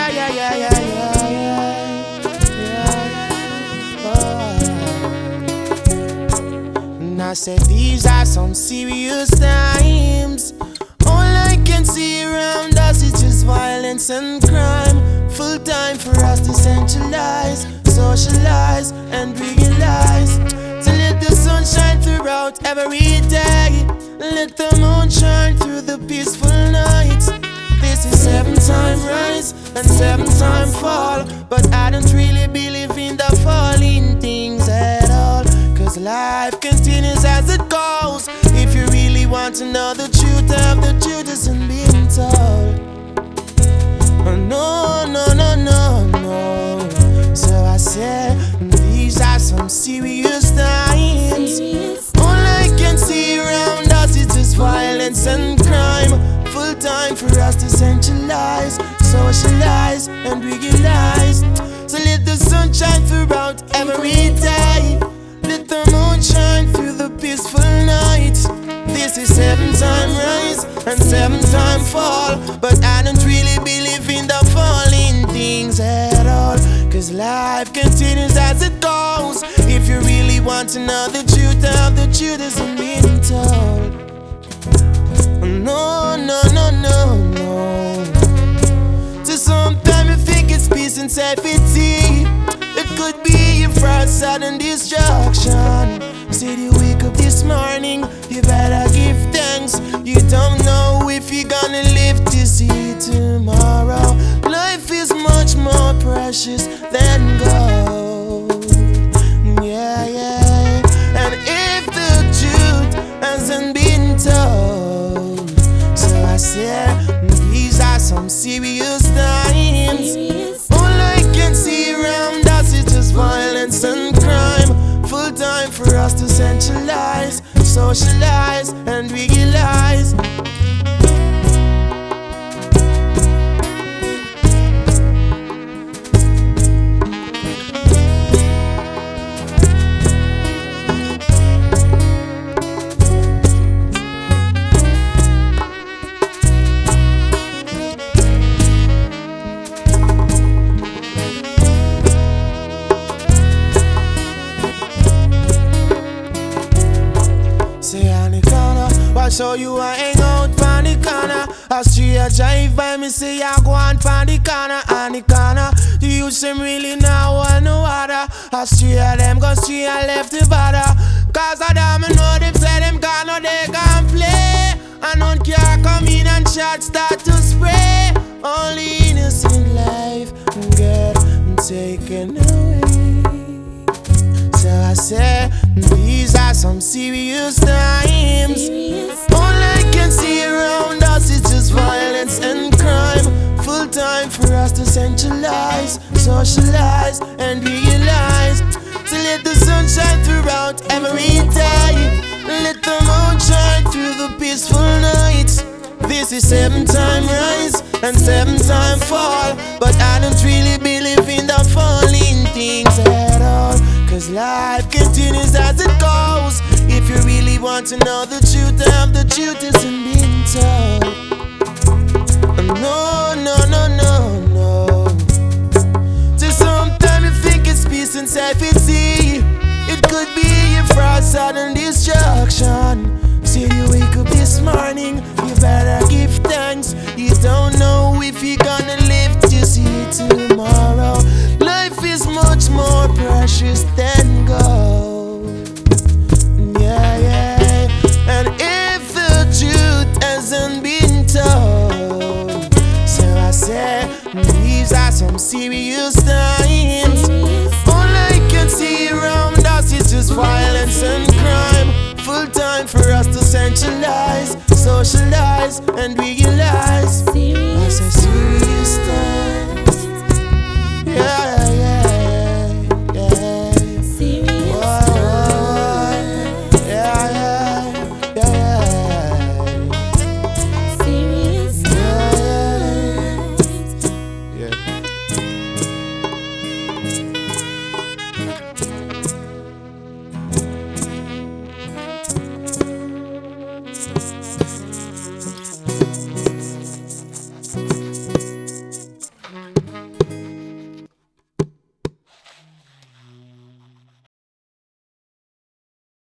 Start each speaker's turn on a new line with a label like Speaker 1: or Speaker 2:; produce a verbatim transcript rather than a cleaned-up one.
Speaker 1: yeah, yeah, yeah, yeah, yeah, yeah, yeah. And I said these are some serious times. All I can see around us is just violence and crime. Full time for us to centralize, socialize, and realize. To let the sun shine throughout every day. Let the moon shine through the peaceful nights. This is seven time rise and seven time fall, but I don't really believe in the falling things at all. Cause life continues as it goes. If you really want to know the truth of the truth isn't being told. Oh, no, no, no, no, no. So I said, these are some serious times. All I can see around us is just violence and crime. Full time for us to centralize, socialize, and realize. So let the sun shine throughout every day. Let the moon shine through the peaceful nights. This is seven time rise and seven time fall, but I don't really believe in the falling things at all. Cause life continues as it goes. If you really want to know the truth of the truth isn't being told. No, no, no, no, no. So sometimes you think it's peace and safety. It could be your first sudden destruction. Said you wake up this morning, you better give thanks. You don't know if you're gonna live to see tomorrow. Life is much more precious than gold. Yeah, yeah. And if the truth hasn't been told, so I said, these are some serious times. All I can see around us is just violence and crime. Full time for us to centralize, socialize, and realize. Say on the corner, why show you I hang out on the corner? A straight drive by me say I go on on the corner, on the corner. The youths them really now want no water. A straight them go straight and left the border. Cause I damn know them say them gone, no they can play. And none can come in and shots start to spray. Only innocent life get taken away. So I said, these are some serious times. All I can see around us is just violence and crime. Full time for us to centralize, socialize, and realize. To let the sun shine throughout every day. Let the moon shine through the peaceful nights. This is seven time rise and seven time fall, but I don't really believe in the falling things at all. Cause life continues as it goes. If you really want to know the truth of the truth isn't being told. No, no, no, no, no. Just sometimes you think it's peace and safety. It could be your first sudden destruction. See you wake up this morning, you better give thanks. You don't know if you're gonna live to see tomorrow. Life is much more precious than gold. Yeah, yeah. And if the truth hasn't been told, so I said, these are some serious times. All I can see around us is just violence and crime. Full time for us to centralize, socialize, and realize.